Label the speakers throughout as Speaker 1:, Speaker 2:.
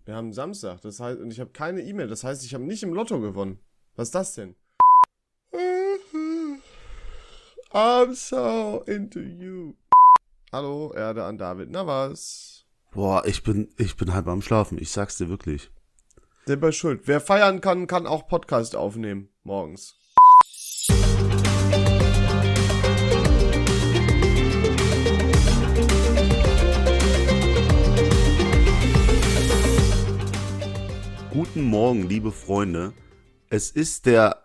Speaker 1: Wir haben Samstag, das heißt, und ich habe keine E-Mail, das heißt, ich habe nicht im Lotto gewonnen. Was ist das denn? I'm so into you. Hallo, Erde an David. Na was?
Speaker 2: Boah, ich bin halb am Schlafen, ich sag's dir wirklich.
Speaker 1: Selber schuld. Wer feiern kann, kann auch Podcast aufnehmen, morgens.
Speaker 2: Guten Morgen, liebe Freunde. Es ist der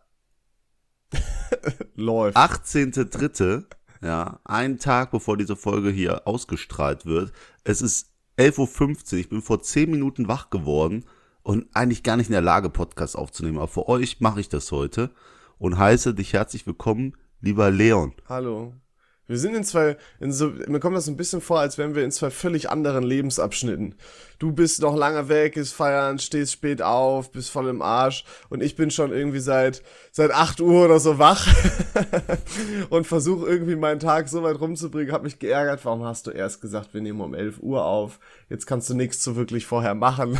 Speaker 1: Läuft.
Speaker 2: 18.3., ja, einen Tag bevor diese Folge hier ausgestrahlt wird. Es ist 11.15 Uhr, ich bin vor 10 Minuten wach geworden und eigentlich gar nicht in der Lage, Podcast aufzunehmen. Aber für euch mache ich das heute und heiße dich herzlich willkommen, lieber Leon.
Speaker 1: Hallo. Wir sind mir kommt das ein bisschen vor, als wären wir in zwei völlig anderen Lebensabschnitten. Du bist noch lange weg, ist feiern, stehst spät auf, bist voll im Arsch und ich bin schon irgendwie seit 8 Uhr oder so wach und versuche irgendwie meinen Tag so weit rumzubringen, hab mich geärgert, warum hast du erst gesagt, wir nehmen um 11 Uhr auf, jetzt kannst du nichts so wirklich vorher machen.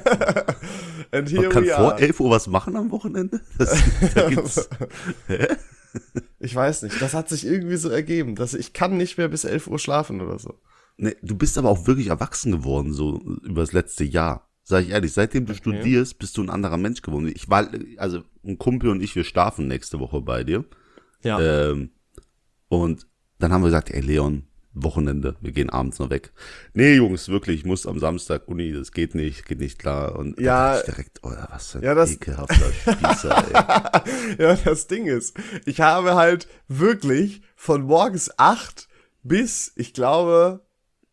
Speaker 1: And here
Speaker 2: Man kann
Speaker 1: we
Speaker 2: vor
Speaker 1: are.
Speaker 2: 11 Uhr was machen am Wochenende? Da gibt's, hä?
Speaker 1: Ich weiß nicht, das hat sich irgendwie so ergeben, dass ich kann nicht mehr bis 11 Uhr schlafen oder so.
Speaker 2: Nee, du bist aber auch wirklich erwachsen geworden, so über das letzte Jahr. Sag ich ehrlich, seitdem du studierst, bist du ein anderer Mensch geworden. Also ein Kumpel und ich, wir schlafen nächste Woche bei dir.
Speaker 1: Ja.
Speaker 2: Und dann haben wir gesagt, ey Leon, Wochenende, wir gehen abends noch weg. Nee, Jungs, wirklich, ich muss am Samstag Uni, das geht nicht klar. Und
Speaker 1: Ja,
Speaker 2: da dachte ich direkt, oh, was für ein
Speaker 1: ja,
Speaker 2: ekelhafter Spießer, ey.
Speaker 1: Ja, das Ding ist, ich habe halt wirklich von morgens 8 bis, ich glaube,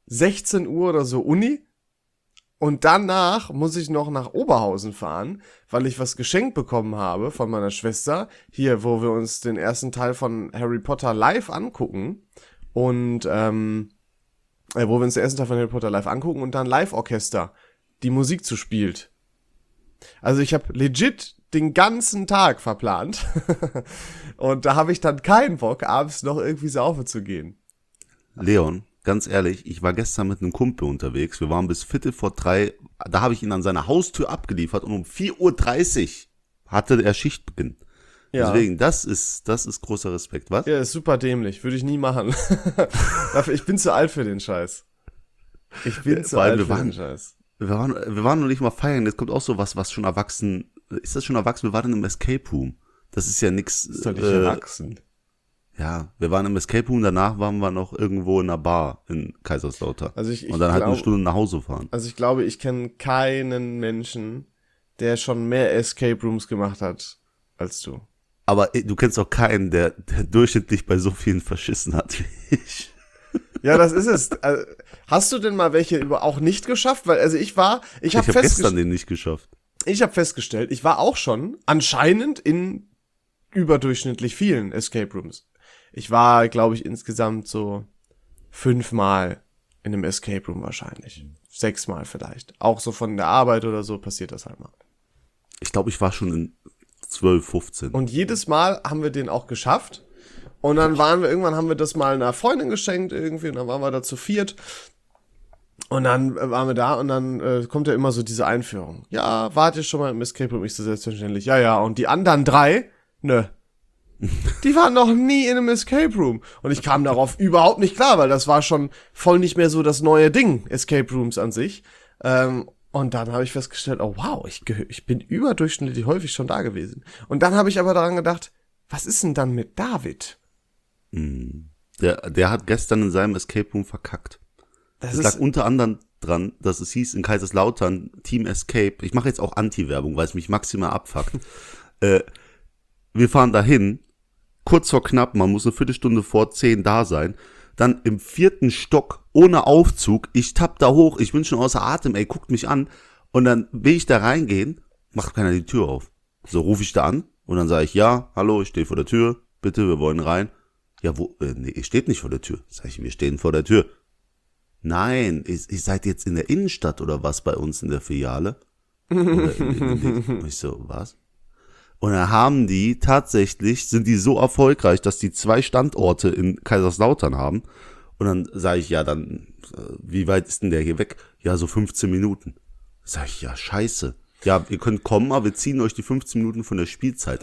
Speaker 1: 16 Uhr oder so Uni. Und danach muss ich noch nach Oberhausen fahren, weil ich was geschenkt bekommen habe von meiner Schwester. Hier, wo wir uns den ersten Teil von Harry Potter live angucken. Und, wo wir uns den ersten Teil von Harry Potter live angucken und dann Live-Orchester die Musik zu spielt. Also ich habe legit den ganzen Tag verplant. Und da habe ich dann keinen Bock, abends noch irgendwie saufen zu gehen.
Speaker 2: Leon, ganz ehrlich, ich war gestern mit einem Kumpel unterwegs. Wir waren bis 2:45. Da habe ich ihn an seiner Haustür abgeliefert und um 4:30 Uhr hatte er Schichtbeginn.
Speaker 1: Ja.
Speaker 2: Deswegen, das ist großer Respekt, was?
Speaker 1: Ja, ist super dämlich. Würde ich nie machen. Ich bin zu alt für den Scheiß. Ich bin zu
Speaker 2: Vor allem,
Speaker 1: alt für den Scheiß.
Speaker 2: Wir waren noch nicht mal feiern. Jetzt kommt auch so was schon erwachsen. Ist das schon erwachsen? Wir waren im Escape Room. Das ist ja nix.
Speaker 1: Ist doch nicht erwachsen.
Speaker 2: Ja, wir waren im Escape Room. Danach waren wir noch irgendwo in einer Bar in Kaiserslautern.
Speaker 1: Also ich
Speaker 2: und dann halt eine
Speaker 1: glaub-
Speaker 2: Stunde nach Hause fahren.
Speaker 1: Also ich glaube, ich kenne keinen Menschen, der schon mehr Escape Rooms gemacht hat als du.
Speaker 2: Aber du kennst auch keinen, der durchschnittlich bei so vielen verschissen hat wie ich.
Speaker 1: Ja, das ist es. Hast du denn mal welche auch nicht geschafft? Weil, also ich habe
Speaker 2: Gestern den nicht geschafft.
Speaker 1: festgestellt, ich war auch schon anscheinend in überdurchschnittlich vielen Escape Rooms. Ich war, glaube ich, insgesamt so 5-mal in einem Escape Room wahrscheinlich. 6-mal vielleicht. Auch so von der Arbeit oder so passiert das halt mal.
Speaker 2: Ich glaube, ich war schon in 12, 15.
Speaker 1: Und jedes Mal haben wir den auch geschafft. Und dann irgendwann haben wir das mal einer Freundin geschenkt irgendwie und dann waren wir da zu viert. Und dann waren wir da und dann kommt ja immer so diese Einführung. Ja, wart ihr schon mal im Escape Room? Ich so selbstverständlich. Ja. Und die anderen 3? Nö. Die waren noch nie in einem Escape Room. Und ich kam darauf überhaupt nicht klar, weil das war schon voll nicht mehr so das neue Ding, Escape Rooms an sich. Und dann habe ich festgestellt, oh wow, ich bin überdurchschnittlich häufig schon da gewesen. Und dann habe ich aber daran gedacht, was ist denn dann mit David?
Speaker 2: Der hat gestern in seinem Escape Room verkackt.
Speaker 1: Das
Speaker 2: Es lag unter anderem dran, dass es hieß in Kaiserslautern Team Escape. Ich mache jetzt auch Anti-Werbung, weil es mich maximal abfuckt. Wir fahren dahin, kurz vor knapp, man muss eine Viertelstunde vor 10 da sein. Dann im 4. Stock, ohne Aufzug, ich tapp da hoch, ich bin schon außer Atem, ey, guckt mich an. Und dann will ich da reingehen, macht keiner die Tür auf. So rufe ich da an und dann sage ich, ja, hallo, ich stehe vor der Tür, bitte, wir wollen rein. Ja, nee, ihr steht nicht vor der Tür. Sag ich, wir stehen vor der Tür. Nein, ihr seid jetzt in der Innenstadt oder was bei uns in der Filiale? Oder und ich so, was? Und dann haben die tatsächlich, sind die so erfolgreich, dass die 2 Standorte in Kaiserslautern haben. Und dann sage ich, ja, dann, wie weit ist denn der hier weg? Ja, so 15 Minuten. Sag ich, ja, scheiße. Ja, ihr könnt kommen, aber wir ziehen euch die 15 Minuten von der Spielzeit.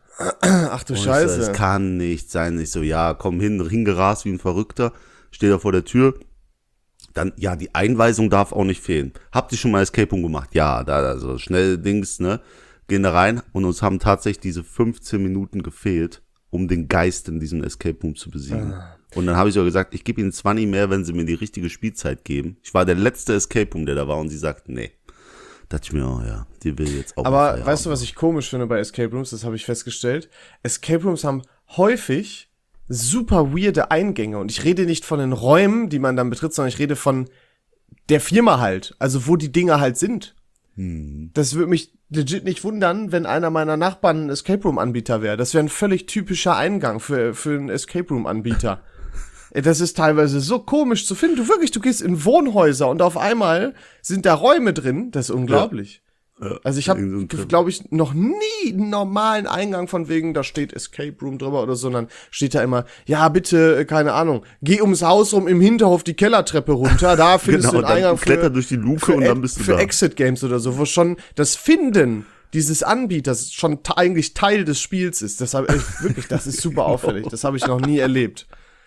Speaker 1: Ach du Scheiße.
Speaker 2: Das kann nicht sein. Ich so, ja, komm hingerast wie ein Verrückter, steht da vor der Tür. Dann, ja, die Einweisung darf auch nicht fehlen. Habt ihr schon mal Escape Room gemacht? Ja, da, also schnell Dings, ne? Gehen da rein und uns haben tatsächlich diese 15 Minuten gefehlt, um den Geist in diesem Escape Room zu besiegen. Und dann habe ich so gesagt, ich gebe ihnen 20 mehr, wenn sie mir die richtige Spielzeit geben. Ich war der letzte Escape Room, der da war, und sie sagt, nee. Da dachte ich mir, oh ja, die will jetzt auch.
Speaker 1: Aber weißt du, was ich komisch finde bei Escape Rooms? Das habe ich festgestellt. Escape Rooms haben häufig super weirde Eingänge. Und ich rede nicht von den Räumen, die man dann betritt, sondern ich rede von der Firma halt. Also wo die Dinger halt sind. Das würde mich legit nicht wundern, wenn einer meiner Nachbarn ein Escape Room Anbieter wäre. Das wäre ein völlig typischer Eingang für einen Escape Room Anbieter. Das ist teilweise so komisch zu finden. Du gehst in Wohnhäuser und auf einmal sind da Räume drin. Das ist unglaublich. Ja. Also ich habe, glaube ich, noch nie einen normalen Eingang von wegen, da steht Escape Room drüber oder so, sondern steht da immer, ja bitte, keine Ahnung, geh ums Haus rum, im Hinterhof die Kellertreppe runter, da findest du einen Eingang
Speaker 2: kletter durch die Luke und dann bist du
Speaker 1: für
Speaker 2: da.
Speaker 1: Exit Games oder so, wo schon das Finden dieses Anbieters schon eigentlich Teil des Spiels ist. Das ist super auffällig. Das habe ich noch nie erlebt.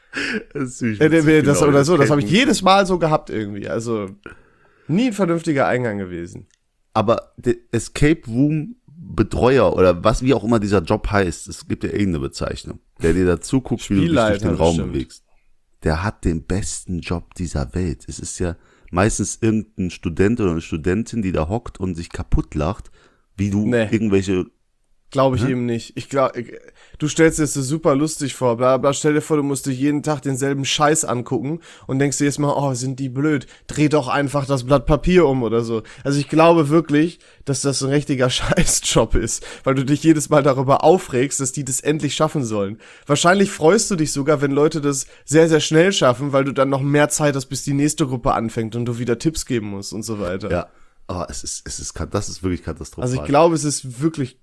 Speaker 1: Das habe ich jedes Mal so gehabt irgendwie. Also nie ein vernünftiger Eingang gewesen.
Speaker 2: Aber der Escape Room Betreuer oder was, wie auch immer dieser Job heißt, es gibt ja irgendeine Bezeichnung, der dir dazu guckt, wie du dich durch den Raum bewegst. Der hat den besten Job dieser Welt. Es ist ja meistens irgendein Student oder eine Studentin, die da hockt und sich kaputt lacht, wie du irgendwelche...
Speaker 1: Glaube ich eben nicht. Du stellst dir das so super lustig vor, bla bla, stell dir vor, du musst dir jeden Tag denselben Scheiß angucken und denkst dir jetzt mal, oh, sind die blöd, dreh doch einfach das Blatt Papier um oder so. Also ich glaube wirklich, dass das ein richtiger Scheißjob ist, weil du dich jedes Mal darüber aufregst, dass die das endlich schaffen sollen. Wahrscheinlich freust du dich sogar, wenn Leute das sehr, sehr schnell schaffen, weil du dann noch mehr Zeit hast, bis die nächste Gruppe anfängt und du wieder Tipps geben musst und so weiter.
Speaker 2: Ja, aber das ist wirklich katastrophal.
Speaker 1: Also ich glaube, es ist wirklich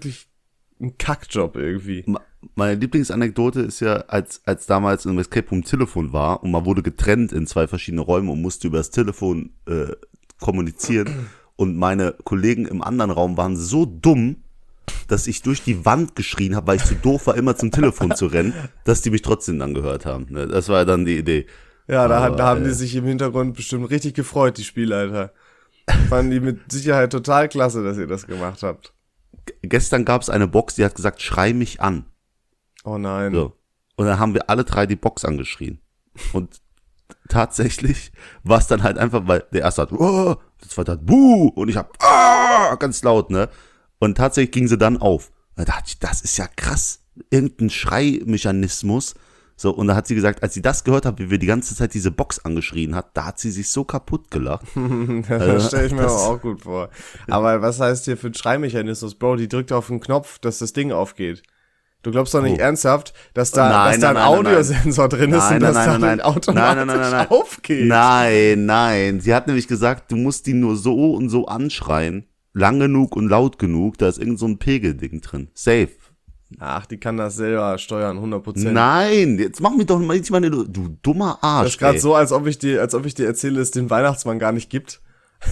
Speaker 1: ein Kackjob irgendwie.
Speaker 2: Meine Lieblingsanekdote ist ja, als damals im Escape Room Telefon war und man wurde getrennt in 2 verschiedene Räume und musste über das Telefon kommunizieren und meine Kollegen im anderen Raum waren so dumm, dass ich durch die Wand geschrien habe, weil ich zu doof war, immer zum Telefon zu rennen, dass die mich trotzdem dann gehört haben. Das war ja dann die Idee.
Speaker 1: Ja, da haben die sich im Hintergrund bestimmt richtig gefreut, die Spielleiter. Fanden die mit Sicherheit total klasse, dass ihr das gemacht habt.
Speaker 2: Gestern gab es eine Box, die hat gesagt, schrei mich an.
Speaker 1: Oh nein.
Speaker 2: So. Und dann haben wir alle 3 die Box angeschrien. Und tatsächlich war es dann halt einfach, weil der erste hat, oh, der zweite hat, buh, und ich hab, ganz laut, ne? Und tatsächlich ging sie dann auf. Da dachte ich, das ist ja krass. Irgendein Schreimechanismus. So, und da hat sie gesagt, als sie das gehört hat, wie wir die ganze Zeit diese Box angeschrien hat, da hat sie sich so kaputt gelacht.
Speaker 1: Das stelle ich mir aber auch gut vor. Aber was heißt hier für ein Schreimechanismus? Bro, die drückt auf den Knopf, dass das Ding aufgeht. Du glaubst doch nicht ernsthaft, dass da ein Audiosensor drin ist und dass das automatisch aufgeht?
Speaker 2: Nein. Sie hat nämlich gesagt, du musst die nur so und so anschreien. Lang genug und laut genug, da ist irgend so ein Pegelding drin. Safe.
Speaker 1: Ach, die kann das selber steuern, 100%.
Speaker 2: Nein, jetzt mach mich doch mal, du dummer Arsch.
Speaker 1: Das ist gerade so, als ob ich dir erzähle, dass es den Weihnachtsmann gar nicht gibt.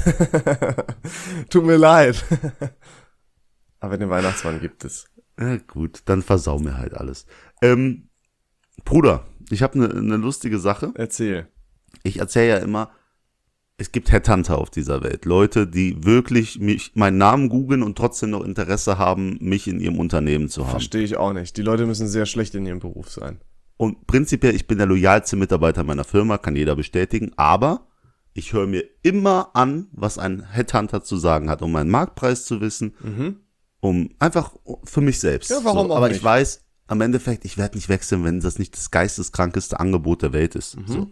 Speaker 1: Tut mir leid. Aber den Weihnachtsmann gibt es.
Speaker 2: Ja, gut, dann versau mir halt alles. Bruder, ich habe eine lustige Sache.
Speaker 1: Erzähl.
Speaker 2: Ich erzähle ja immer, es gibt Headhunter auf dieser Welt. Leute, die wirklich meinen Namen googeln und trotzdem noch Interesse haben, mich in ihrem Unternehmen zu haben.
Speaker 1: Verstehe ich auch nicht. Die Leute müssen sehr schlecht in ihrem Beruf sein.
Speaker 2: Und prinzipiell, ich bin der loyalste Mitarbeiter meiner Firma, kann jeder bestätigen. Aber ich höre mir immer an, was ein Headhunter zu sagen hat, um meinen Marktpreis zu wissen, um einfach für mich selbst.
Speaker 1: Ja, warum auch
Speaker 2: aber
Speaker 1: nicht?
Speaker 2: Ich weiß, am Endeffekt, ich werde nicht wechseln, wenn das nicht das geisteskrankeste Angebot der Welt ist. So.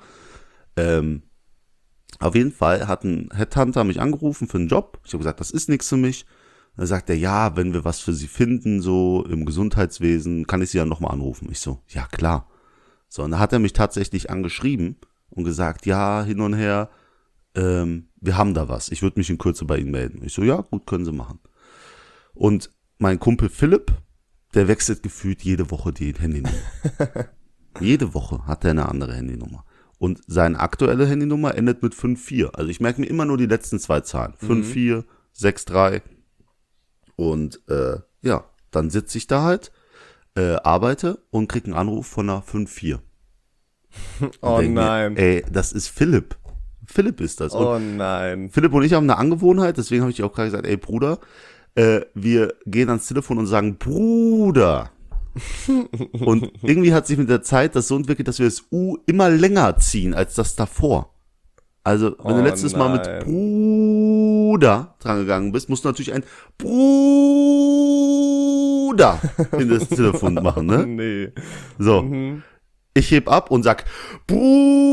Speaker 2: Auf jeden Fall hat ein Headhunter mich angerufen für einen Job. Ich habe gesagt, das ist nichts für mich. Dann sagt er, ja, wenn wir was für Sie finden, so im Gesundheitswesen, kann ich Sie ja nochmal anrufen. Ich so, ja klar. So, und da hat er mich tatsächlich angeschrieben und gesagt, ja, hin und her, wir haben da was. Ich würde mich in Kürze bei Ihnen melden. Ich so, ja, gut, können Sie machen. Und mein Kumpel Philipp, der wechselt gefühlt jede Woche die Handynummer. Jede Woche hat er eine andere Handynummer. Und seine aktuelle Handynummer endet mit 54. Also ich merke mir immer nur die letzten 2 Zahlen. 54, 63. Und ja, dann sitze ich da halt, arbeite und kriege einen Anruf von einer 54.
Speaker 1: Oh nein.
Speaker 2: Mir, ey, das ist Philipp. Philipp ist das.
Speaker 1: Oh nein.
Speaker 2: Philipp und ich haben eine Angewohnheit, deswegen habe ich auch gerade gesagt, ey Bruder, wir gehen ans Telefon und sagen Bruder. Und irgendwie hat sich mit der Zeit das so entwickelt, dass wir das U immer länger ziehen als das davor. Also, wenn du letztes Mal mit Bruder drangegangen bist, musst du natürlich ein Bruder in das Telefon machen, ne?
Speaker 1: Nee.
Speaker 2: So. Ich heb ab und sag Bruder.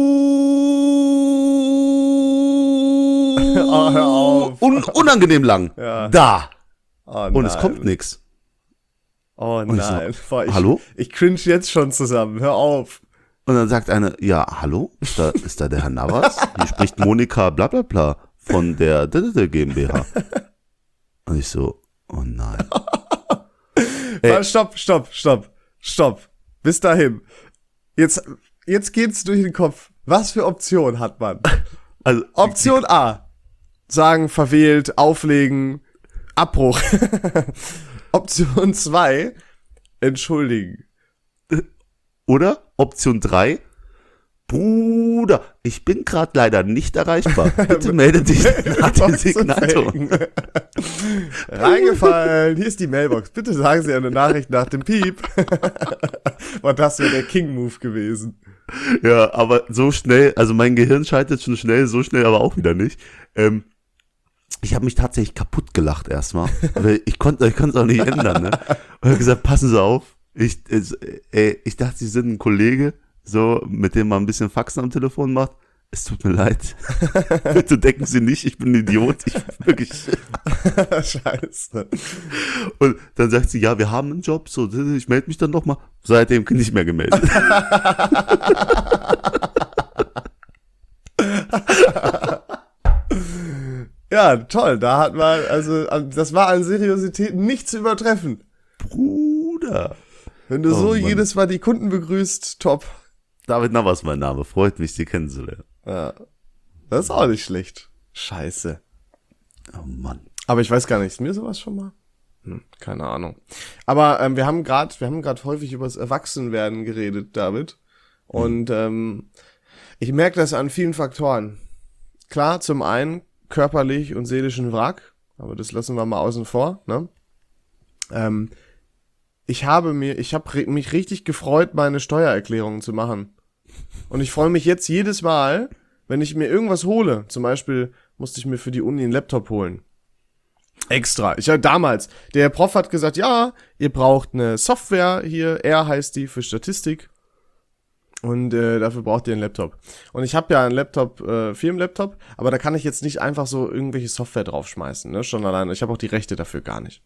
Speaker 1: Oh, hör auf.
Speaker 2: Unangenehm lang.
Speaker 1: Ja.
Speaker 2: Da.
Speaker 1: Oh
Speaker 2: Und es kommt nix.
Speaker 1: Oh
Speaker 2: Und ich so,
Speaker 1: nein. Boah,
Speaker 2: hallo?
Speaker 1: Ich cringe jetzt schon zusammen. Hör auf.
Speaker 2: Und dann sagt eine, ja, hallo? Ist da der Herr Navas? Hier spricht Monika bla bla bla von der GmbH. Und ich so, oh nein.
Speaker 1: Stopp. Bis dahin. Jetzt geht's durch den Kopf. Was für Option hat man?
Speaker 2: Also,
Speaker 1: Option A. Sagen, verwählt, auflegen, Abbruch. Option 2. Entschuldigen.
Speaker 2: Oder Option 3. Bruder, ich bin gerade leider nicht erreichbar. Bitte melde dich nach dem Signator.
Speaker 1: Reingefallen, hier ist die Mailbox. Bitte sagen Sie eine Nachricht nach dem Piep. Und das wäre der King-Move gewesen.
Speaker 2: Ja, aber so schnell, also mein Gehirn schaltet schon schnell, so schnell aber auch wieder nicht. Ich habe mich tatsächlich kaputt gelacht erstmal. Ich konnte es auch nicht ändern, ne? Und habe gesagt, passen Sie auf. Ich dachte, Sie sind ein Kollege, so, mit dem man ein bisschen Faxen am Telefon macht. Es tut mir leid. Bitte denken Sie nicht, ich bin ein Idiot. Ich bin wirklich.
Speaker 1: Scheiße.
Speaker 2: Und dann sagt sie, ja, wir haben einen Job, so, ich melde mich dann noch mal. Seitdem nicht mehr gemeldet.
Speaker 1: Ja, toll. Da hat man, also, das war an Seriosität nicht zu übertreffen.
Speaker 2: Bruder.
Speaker 1: Wenn du so jedes Mal die Kunden begrüßt, top.
Speaker 2: David Navas mein Name. Freut mich, Sie kennenzulernen.
Speaker 1: Ja. Das ist auch nicht schlecht. Scheiße.
Speaker 2: Oh Mann.
Speaker 1: Aber ich weiß gar nicht, ist mir sowas schon mal? Keine Ahnung. Aber wir haben gerade häufig über das Erwachsenwerden geredet, David. Und ich merke das an vielen Faktoren. Klar, zum einen körperlich und seelischen Wrack, aber das lassen wir mal außen vor, ne? Ich habe mich richtig gefreut, meine Steuererklärungen zu machen. Und ich freue mich jetzt jedes Mal, wenn ich mir irgendwas hole. Zum Beispiel musste ich mir für die Uni einen Laptop holen. Extra. Ich habe damals, der Prof hat gesagt, ja, ihr braucht eine Software hier, R heißt die für Statistik. Und dafür braucht ihr einen Laptop. Und ich habe ja einen Laptop, Firmenlaptop, aber da kann ich jetzt nicht einfach so irgendwelche Software draufschmeißen, ne? Schon alleine. Ich habe auch die Rechte dafür gar nicht.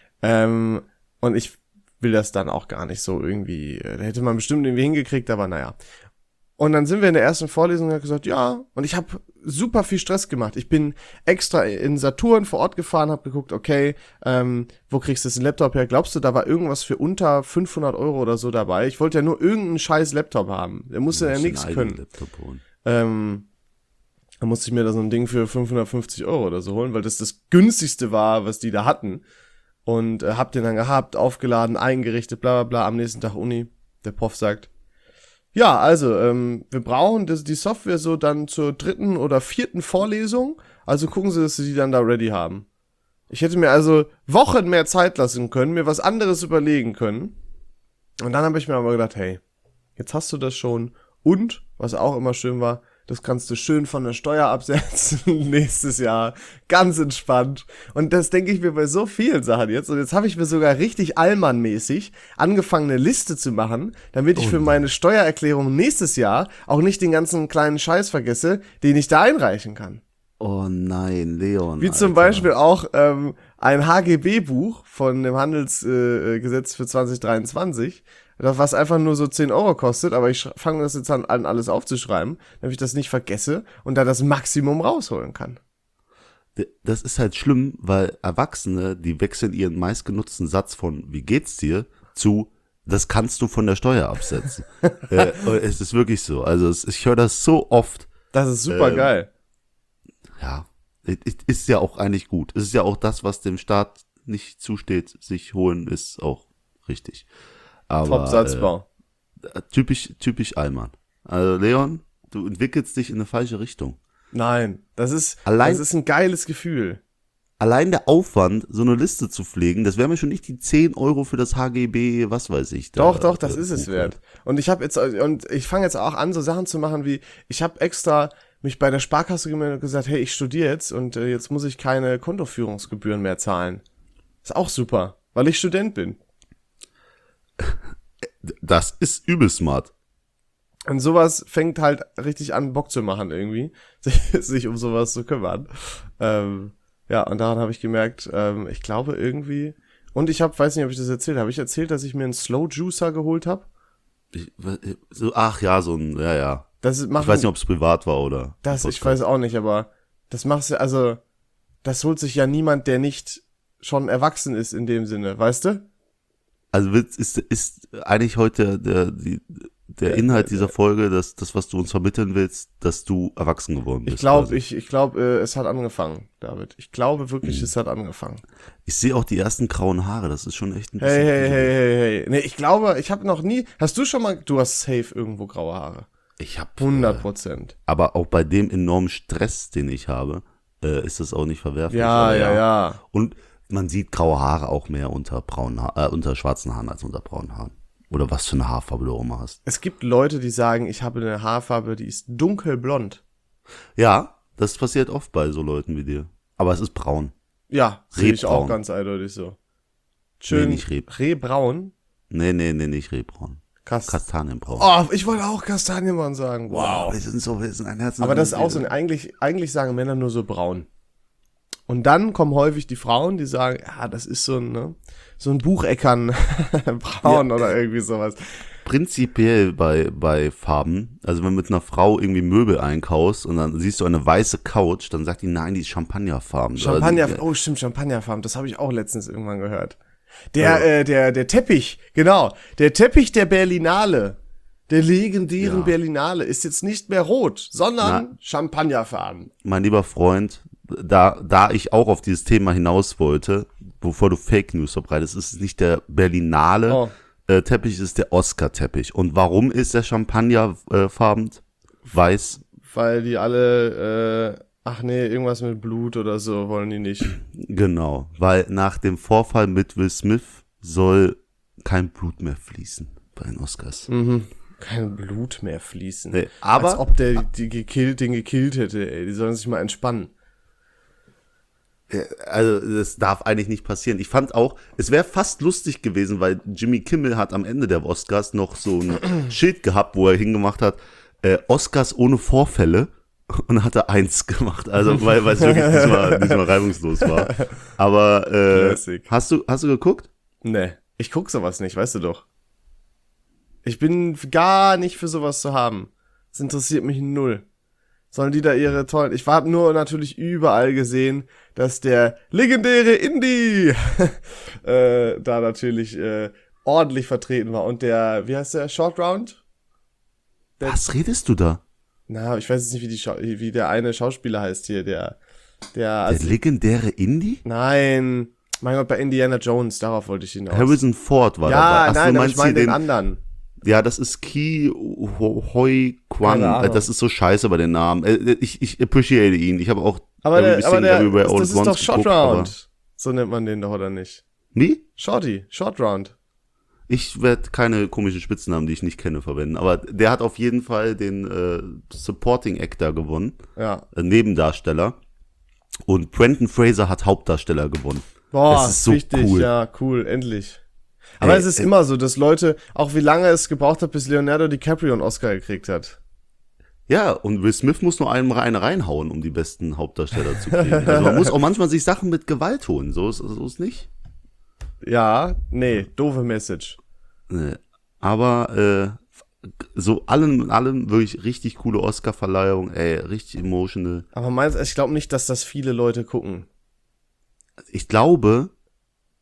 Speaker 1: Und ich will das dann auch gar nicht so irgendwie, da hätte man bestimmt irgendwie hingekriegt, aber naja. Und dann sind wir in der ersten Vorlesung und hat gesagt, ja, und ich habe super viel Stress gemacht. Ich bin extra in Saturn vor Ort gefahren, habe geguckt, okay, wo kriegst du den Laptop her? Glaubst du, da war irgendwas für unter 500 € oder so dabei? Ich wollte ja nur irgendeinen scheiß Laptop haben. Der musste ja nichts können. Dann musste ich mir da so ein Ding für 550 € oder so holen, weil das günstigste war, was die da hatten. Und hab den dann gehabt, aufgeladen, eingerichtet, bla bla bla, am nächsten Tag Uni. Der Prof sagt, ja, also, wir brauchen die Software so dann zur 3. oder 4. Vorlesung, also gucken Sie, dass Sie die dann da ready haben. Ich hätte mir also Wochen mehr Zeit lassen können, mir was anderes überlegen können. Und dann habe ich mir aber gedacht, hey, jetzt hast du das schon. Und, was auch immer schön war, das kannst du schön von der Steuer absetzen nächstes Jahr. Ganz entspannt. Und das denke ich mir bei so vielen Sachen jetzt. Und jetzt habe ich mir sogar richtig Allmann-mäßig angefangen, eine Liste zu machen, damit ich für meine Steuererklärung nächstes Jahr auch nicht den ganzen kleinen Scheiß vergesse, den ich da einreichen kann.
Speaker 2: Oh nein, Leon.
Speaker 1: Wie zum Beispiel auch ein HGB-Buch von dem Handelsgesetz für 2023, was einfach nur so 10 € kostet, aber ich fange das jetzt an, alles aufzuschreiben, damit ich das nicht vergesse und da das Maximum rausholen kann.
Speaker 2: Das ist halt schlimm, weil Erwachsene, die wechseln ihren meistgenutzten Satz von "Wie geht's dir?" zu das kannst du von der Steuer absetzen. Es ist wirklich so. Also ich höre das so oft.
Speaker 1: Das ist super geil.
Speaker 2: Ja, ist ja auch eigentlich gut. Es ist ja auch das, was dem Staat nicht zusteht, sich holen, ist auch richtig. Aber
Speaker 1: Top-Satzbau.
Speaker 2: typisch Allmann. Also Leon, du entwickelst dich in eine falsche Richtung.
Speaker 1: Nein, das ist ein geiles Gefühl.
Speaker 2: Allein der Aufwand, so eine Liste zu pflegen, das wäre mir schon nicht die 10 Euro für das HGB, was weiß ich.
Speaker 1: Doch, das ist es wert. Und ich fange jetzt auch an, so Sachen zu machen wie, ich habe extra mich bei der Sparkasse gemeldet und gesagt, hey, ich studiere jetzt und jetzt muss ich keine Kontoführungsgebühren mehr zahlen. Ist auch super, weil ich Student bin.
Speaker 2: Das ist übel smart.
Speaker 1: Und sowas fängt halt richtig an, Bock zu machen irgendwie, sich um sowas zu kümmern. Ja, und daran habe ich gemerkt, ich glaube irgendwie, und weiß nicht, ob ich das erzählt habe. Ich erzählt, dass ich mir einen Slow Juicer geholt habe.
Speaker 2: Ach ja, so ein, ja.
Speaker 1: Ich
Speaker 2: weiß nicht, ob es privat war oder.
Speaker 1: Ich weiß auch nicht, aber das machst du, also, das holt sich ja niemand, der nicht schon erwachsen ist in dem Sinne, weißt du?
Speaker 2: Also ist eigentlich heute der Inhalt dieser Folge, das, was du uns vermitteln willst, dass du erwachsen geworden bist.
Speaker 1: Ich glaube, es hat angefangen, David. Ich glaube wirklich, es hat angefangen.
Speaker 2: Ich sehe auch die ersten grauen Haare, das ist schon echt ein bisschen...
Speaker 1: Hey. Nee, ich glaube, ich habe noch nie... du hast safe irgendwo graue Haare.
Speaker 2: Ich habe
Speaker 1: 100%.
Speaker 2: Aber auch bei dem enormen Stress, den ich habe, ist das auch nicht verwerflich.
Speaker 1: Ja.
Speaker 2: Und man sieht graue Haare auch mehr unter schwarzen Haaren als unter braunen Haaren. Oder was für eine Haarfarbe du auch immer hast.
Speaker 1: Es gibt Leute, die sagen, ich habe eine Haarfarbe, die ist dunkelblond.
Speaker 2: Ja, das passiert oft bei so Leuten wie dir. Aber es ist braun.
Speaker 1: Ja, sehe ich auch ganz eindeutig so. Schön.
Speaker 2: Nee, nicht
Speaker 1: Rehbraun?
Speaker 2: Nee, nicht Rehbraun. Kastanienbraun.
Speaker 1: Oh, ich wollte auch Kastanienbraun sagen. Wow.
Speaker 2: Wir sind ein Herz.
Speaker 1: Aber das ist auch so, eigentlich sagen Männer nur so braun. Und dann kommen häufig die Frauen, die sagen, ja, das ist so ein Bucheckern braun oder irgendwie sowas.
Speaker 2: Prinzipiell bei Farben, also wenn du mit einer Frau irgendwie Möbel einkaufst und dann siehst du eine weiße Couch, dann sagt die, nein, die ist Champagnerfarben.
Speaker 1: Oh stimmt, Champagnerfarben, das habe ich auch letztens irgendwann gehört. Der Teppich, genau, der Teppich der Berlinale, der legendären Berlinale ist jetzt nicht mehr rot, sondern Champagnerfarben.
Speaker 2: Mein lieber Freund, da ich auch auf dieses Thema hinaus wollte, bevor du Fake News verbreitest, ist es nicht der Berlinale Teppich, ist der Oscar-Teppich. Und warum ist der Champagnerfarben weiß?
Speaker 1: Weil die alle, irgendwas mit Blut oder so wollen die nicht.
Speaker 2: Genau, weil nach dem Vorfall mit Will Smith soll kein Blut mehr fließen bei den Oscars.
Speaker 1: Mhm. Kein Blut mehr fließen.
Speaker 2: Nee, aber
Speaker 1: als ob der den gekillt hätte, ey. Die sollen sich mal entspannen.
Speaker 2: Also das darf eigentlich nicht passieren. Ich fand auch, es wäre fast lustig gewesen, weil Jimmy Kimmel hat am Ende der Oscars noch so ein Schild gehabt, wo er hingemacht hat, Oscars ohne Vorfälle, und hat er 1 gemacht. Also weil es wirklich diesmal reibungslos war. Aber hast du geguckt?
Speaker 1: Nee, ich guck sowas nicht, weißt du doch. Ich bin gar nicht für sowas zu haben. Das interessiert mich null. Sollen die da ihre tollen... Ich habe nur natürlich überall gesehen, dass der legendäre Indie da natürlich ordentlich vertreten war. Und der, wie heißt der, Short Round?
Speaker 2: Was redest du da?
Speaker 1: Na, ich weiß jetzt nicht, wie der eine Schauspieler heißt hier, der
Speaker 2: legendäre Indie?
Speaker 1: Nein, mein Gott, bei Indiana Jones, darauf wollte ich hinaus.
Speaker 2: Harrison Ford war
Speaker 1: dabei.
Speaker 2: Ach,
Speaker 1: nein, aber ich meine den anderen.
Speaker 2: Ja, das ist Ki Hoi Kwan. Das ist so scheiße bei den Namen. Ich appreciate ihn. Ich habe auch
Speaker 1: das ist doch Short Round. So nennt man den doch, oder nicht?
Speaker 2: Wie?
Speaker 1: Short Round.
Speaker 2: Ich werde keine komischen Spitznamen, die ich nicht kenne, verwenden. Aber der hat auf jeden Fall den Supporting Actor gewonnen.
Speaker 1: Ja.
Speaker 2: Nebendarsteller. Und Brendan Fraser hat Hauptdarsteller gewonnen.
Speaker 1: Boah, das ist so richtig, cool. Ja, cool, endlich. Aber es ist immer so, dass Leute, auch wie lange es gebraucht hat, bis Leonardo DiCaprio einen Oscar gekriegt hat.
Speaker 2: Ja, und Will Smith muss nur eine reinhauen, um die besten Hauptdarsteller zu kriegen. Also man muss auch manchmal sich Sachen mit Gewalt holen, so ist nicht.
Speaker 1: Ja, nee, doofe Message.
Speaker 2: Nee. Aber so allem in allem wirklich richtig coole Oscar-Verleihung, richtig emotional.
Speaker 1: Aber ich glaube nicht, dass das viele Leute gucken.
Speaker 2: Ich glaube,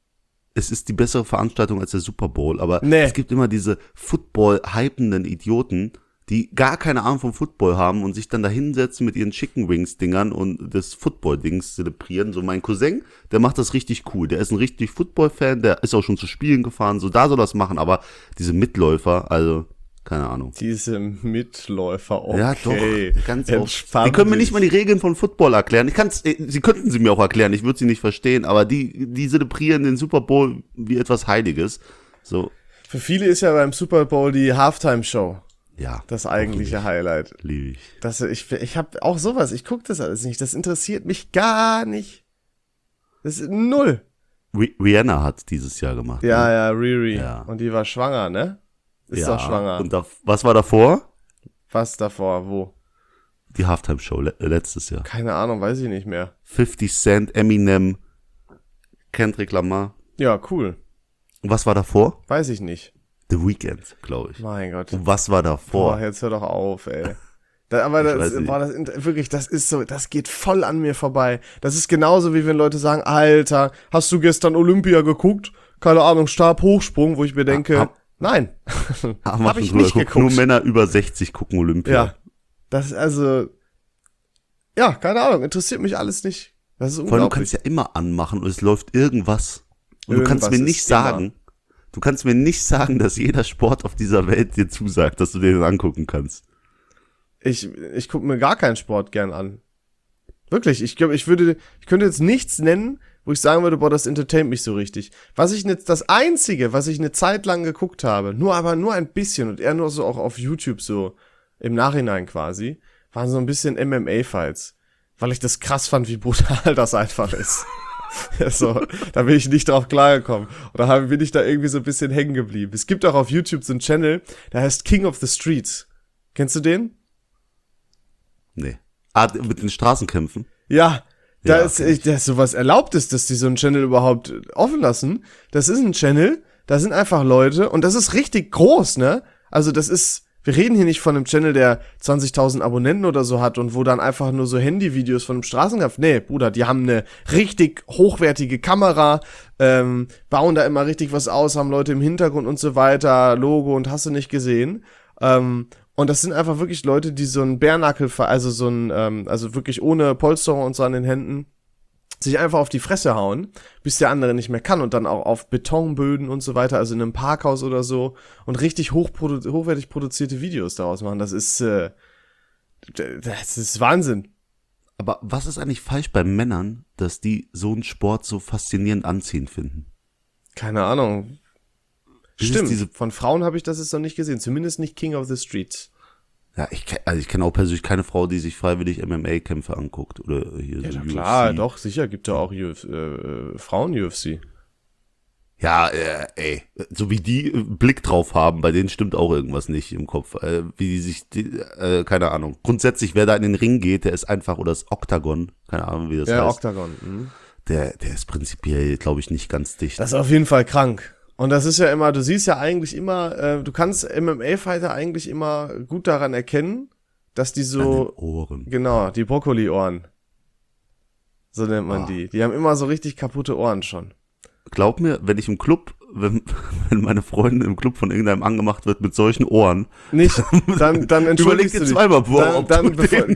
Speaker 2: es ist die bessere Veranstaltung als der Super Bowl, aber
Speaker 1: Nee.
Speaker 2: es gibt immer diese Football-hypenden Idioten, die gar keine Ahnung vom Football haben und sich dann da hinsetzen mit ihren Chicken Wings-Dingern und das Football-Dings zelebrieren. So mein Cousin, der macht das richtig cool. Der ist ein richtig Football-Fan, der ist auch schon zu Spielen gefahren, so da soll das machen, aber diese Mitläufer, also keine Ahnung.
Speaker 1: Diese Mitläufer, okay.
Speaker 2: Ja, doch, ganz oft.
Speaker 1: Entspann
Speaker 2: Die können mir
Speaker 1: dich.
Speaker 2: nicht mal die Regeln von Football erklären. Sie könnten sie mir auch erklären, ich würde sie nicht verstehen, aber die zelebrieren den Super Bowl wie etwas Heiliges. So,
Speaker 1: Für viele ist ja beim Super Bowl die Halftime-Show
Speaker 2: ja.
Speaker 1: das eigentliche Highlight.
Speaker 2: Liebe ich.
Speaker 1: Ich habe auch sowas, ich gucke das alles nicht, das interessiert mich gar nicht. Das ist null.
Speaker 2: Rihanna hat dieses Jahr gemacht.
Speaker 1: Ja,
Speaker 2: ne?
Speaker 1: ja, Riri.
Speaker 2: Ja.
Speaker 1: Und die war schwanger, ne? Ist
Speaker 2: Ja.
Speaker 1: doch schwanger.
Speaker 2: Und was war davor?
Speaker 1: Was davor, wo?
Speaker 2: Die Halftime-Show letztes Jahr.
Speaker 1: Keine Ahnung, weiß ich nicht mehr.
Speaker 2: 50 Cent, Eminem, Kendrick Lamar.
Speaker 1: Ja, cool.
Speaker 2: Und was war davor?
Speaker 1: Weiß ich nicht.
Speaker 2: The Weeknd, glaube ich.
Speaker 1: Mein Gott.
Speaker 2: Und was war davor?
Speaker 1: Boah, jetzt hör doch auf, ey. Aber
Speaker 2: weiß nicht.
Speaker 1: wirklich, das ist so, das geht voll an mir vorbei. Das ist genauso wie wenn Leute sagen, Alter, hast du gestern Olympia geguckt? Keine Ahnung, Stabhochsprung, wo ich mir denke, nein, hab ich nicht geguckt.
Speaker 2: Nur Männer über 60 gucken Olympia.
Speaker 1: Ja, das ist also, ja, keine Ahnung, interessiert mich alles nicht. Das ist
Speaker 2: Vor allem, du
Speaker 1: unglaublich.
Speaker 2: kannst ja immer anmachen und es läuft irgendwas. Und du
Speaker 1: Irgendwas
Speaker 2: kannst mir nicht
Speaker 1: ist immer.
Speaker 2: sagen, dass jeder Sport auf dieser Welt dir zusagt, dass du dir den angucken kannst.
Speaker 1: Ich gucke mir gar keinen Sport gern an. Wirklich, ich glaube, ich könnte jetzt nichts nennen, wo ich sagen würde, boah, das entertaint mich so richtig. Das Einzige, was ich eine Zeit lang geguckt habe, aber nur ein bisschen und eher nur so auch auf YouTube so im Nachhinein quasi, waren so ein bisschen MMA-Fights. Weil ich das krass fand, wie brutal das einfach ist. So, da bin ich nicht drauf klargekommen. Oder bin ich da irgendwie so ein bisschen hängen geblieben. Es gibt auch auf YouTube so einen Channel, der heißt King of the Streets. Kennst du den?
Speaker 2: Nee. Mit den Straßenkämpfen?
Speaker 1: Ja,
Speaker 2: Ja,
Speaker 1: dass sowas erlaubt ist, dass die so einen Channel überhaupt offen lassen. Das ist ein Channel, da sind einfach Leute und das ist richtig groß, ne? Also wir reden hier nicht von einem Channel, der 20.000 Abonnenten oder so hat und wo dann einfach nur so Handyvideos von einem Straßenkampf. Nee, Bruder, die haben eine richtig hochwertige Kamera, bauen da immer richtig was aus, haben Leute im Hintergrund und so weiter, Logo und hast du nicht gesehen. Und das sind einfach wirklich Leute, die so einen Bärnackel, also wirklich ohne Polsterung und so an den Händen, sich einfach auf die Fresse hauen, bis der andere nicht mehr kann und dann auch auf Betonböden und so weiter, also in einem Parkhaus oder so und richtig hochwertig produzierte Videos daraus machen. Das ist Wahnsinn.
Speaker 2: Aber was ist eigentlich falsch bei Männern, dass die so einen Sport so faszinierend anziehend finden?
Speaker 1: Keine Ahnung.
Speaker 2: Ist es
Speaker 1: Stimmt, von Frauen habe ich das jetzt noch nicht gesehen, zumindest nicht King of the Streets.
Speaker 2: Ja, ich kenne auch persönlich keine Frau, die sich freiwillig MMA-Kämpfe anguckt oder hier
Speaker 1: Ja,
Speaker 2: so
Speaker 1: na
Speaker 2: UFC.
Speaker 1: klar, doch, sicher gibt es auch Frauen-UFC.
Speaker 2: Ja, ey, so wie die Blick drauf haben, bei denen stimmt auch irgendwas nicht im Kopf. Wie die sich, keine Ahnung. Grundsätzlich, wer da in den Ring geht, der ist einfach, oder das Oktagon, keine Ahnung, wie das heißt.
Speaker 1: Ja, Oktagon. Mhm.
Speaker 2: Der ist prinzipiell, glaube ich, nicht ganz dicht.
Speaker 1: Das ist auf jeden Fall krank. Und das ist ja immer, du siehst ja eigentlich immer, du kannst MMA-Fighter eigentlich immer gut daran erkennen, dass die
Speaker 2: An den
Speaker 1: so,
Speaker 2: Ohren.
Speaker 1: genau, die Brokkoli-Ohren. So nennt man die. Die haben immer so richtig kaputte Ohren schon.
Speaker 2: Glaub mir, wenn ich im Club, wenn meine Freundin im Club von irgendeinem angemacht wird mit solchen Ohren,
Speaker 1: Nicht, dann
Speaker 2: überleg
Speaker 1: entschuldigst
Speaker 2: dir
Speaker 1: du dich.
Speaker 2: zweimal, boah,
Speaker 1: Dann